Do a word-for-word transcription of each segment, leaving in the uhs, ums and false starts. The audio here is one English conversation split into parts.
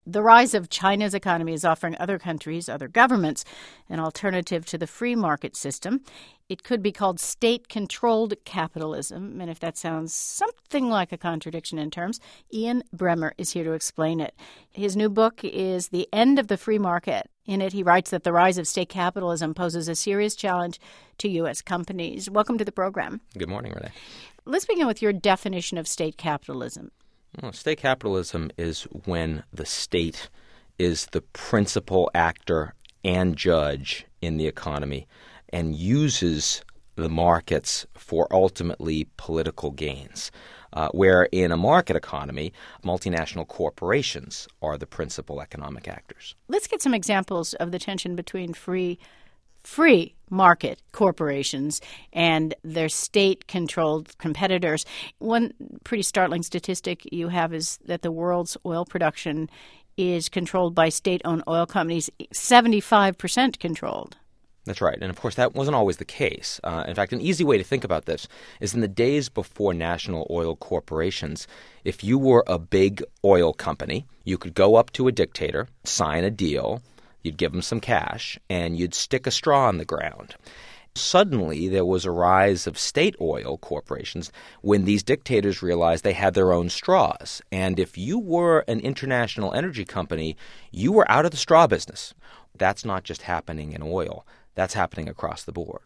The rise of China's economy is offering other countries, other governments, an alternative to the free market system. It could be called state-controlled capitalism, and if that sounds something like a contradiction in terms, Ian Bremmer is here to explain it. His new book is The End of the Free Market. In it, he writes that the rise of state capitalism poses a serious challenge to U S companies. Welcome to the program. Good morning, Renee. Let's begin with your definition of state capitalism. Well, state capitalism is when the state is the principal actor and judge in the economy and uses the markets for ultimately political gains. Uh, where in a market economy, multinational corporations are the principal economic actors. Let's get some examples of the tension between free free market corporations and their state-controlled competitors. One pretty startling statistic you have is that the world's oil production is controlled by state-owned oil companies, seventy-five percent controlled. That's right. And, of course, that wasn't always the case. Uh, in fact, an easy way to think about this is in the days before national oil corporations, if you were a big oil company, you could go up to a dictator, sign a deal, you'd give him some cash, and you'd stick a straw in the ground. Suddenly, there was a rise of state oil corporations when these dictators realized they had their own straws. And if you were an international energy company, you were out of the straw business. That's not just happening in oil. That's happening across the board.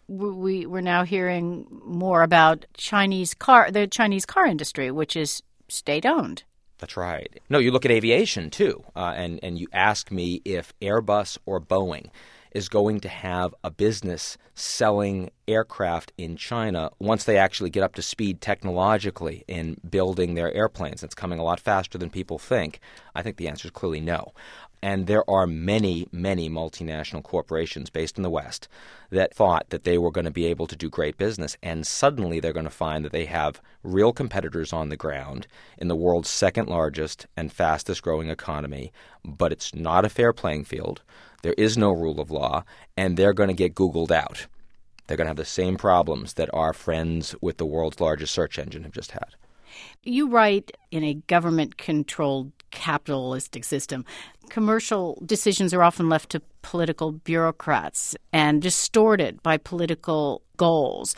We, we're now hearing more about Chinese car, the Chinese car industry, which is state-owned. That's right. No, you look at aviation, too, uh, and, and you ask me if Airbus or Boeing is going to have a business selling aircraft in China once they actually get up to speed technologically in building their airplanes. It's coming a lot faster than people think. I think the answer is clearly no. And there are many, many multinational corporations based in the West that thought that they were going to be able to do great business, and suddenly they're going to find that they have real competitors on the ground in the world's second largest and fastest growing economy, but it's not a fair playing field. There is no rule of law, and they're going to get Googled out. They're going to have the same problems that our friends with the world's largest search engine have just had. You write in a government-controlled capitalistic system, commercial decisions are often left to political bureaucrats and distorted by political goals.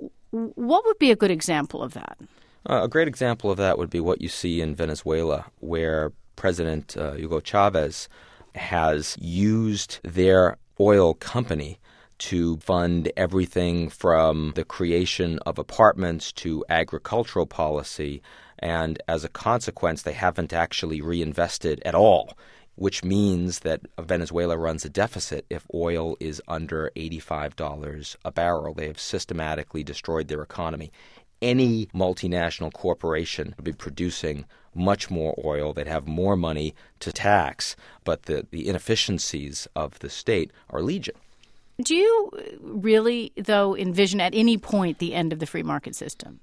What would be a good example of that? Uh, a great example of that would be what you see in Venezuela, where President uh, Hugo Chavez has used their oil company to fund everything from the creation of apartments to agricultural policy, and as a consequence, they haven't actually reinvested at all, which means that Venezuela runs a deficit if oil is under eighty-five dollars a barrel. They have systematically destroyed their economy. Any multinational corporation would be producing much more oil. They'd have more money to tax, but the, the inefficiencies of the state are legion. Do you really, though, envision at any point the end of the free market system?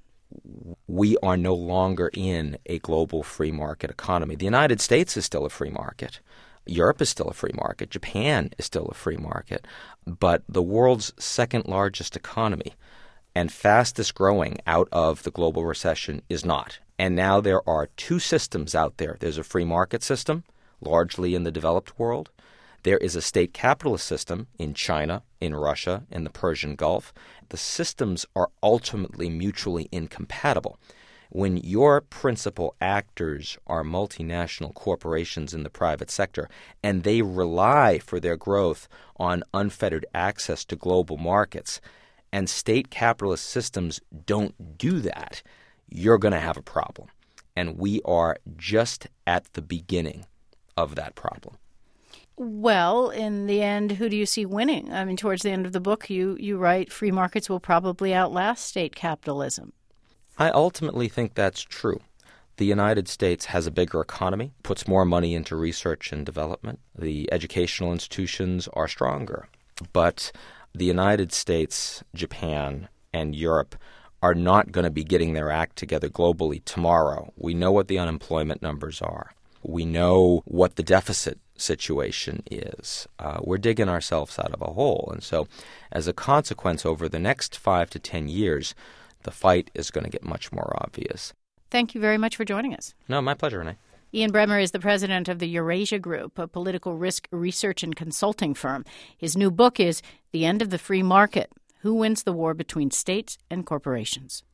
We are no longer in a global free market economy. The United States is still a free market. Europe is still a free market. Japan is still a free market. But the world's second largest economy and fastest growing out of the global recession is not. And now there are two systems out there. There's a free market system, largely in the developed world. There is a state capitalist system in China, in Russia, in the Persian Gulf. The systems are ultimately mutually incompatible. When your principal actors are multinational corporations in the private sector, and they rely for their growth on unfettered access to global markets, and state capitalist systems don't do that, you're going to have a problem. And we are just at the beginning of that problem. Well, in the end, who do you see winning? I mean, towards the end of the book, you, you write free markets will probably outlast state capitalism. I ultimately think that's true. The United States has a bigger economy, puts more money into research and development. The educational institutions are stronger. But the United States, Japan, and Europe are not going to be getting their act together globally tomorrow. We know what the unemployment numbers are. We know what the deficit situation is. Uh, we're digging ourselves out of a hole. And so as a consequence, over the next five to ten years, the fight is going to get much more obvious. Thank you very much for joining us. No, my pleasure, Renee. Ian Bremmer is the president of the Eurasia Group, a political risk research and consulting firm. His new book is The End of the Free Market: Who Wins the War Between States and Corporations.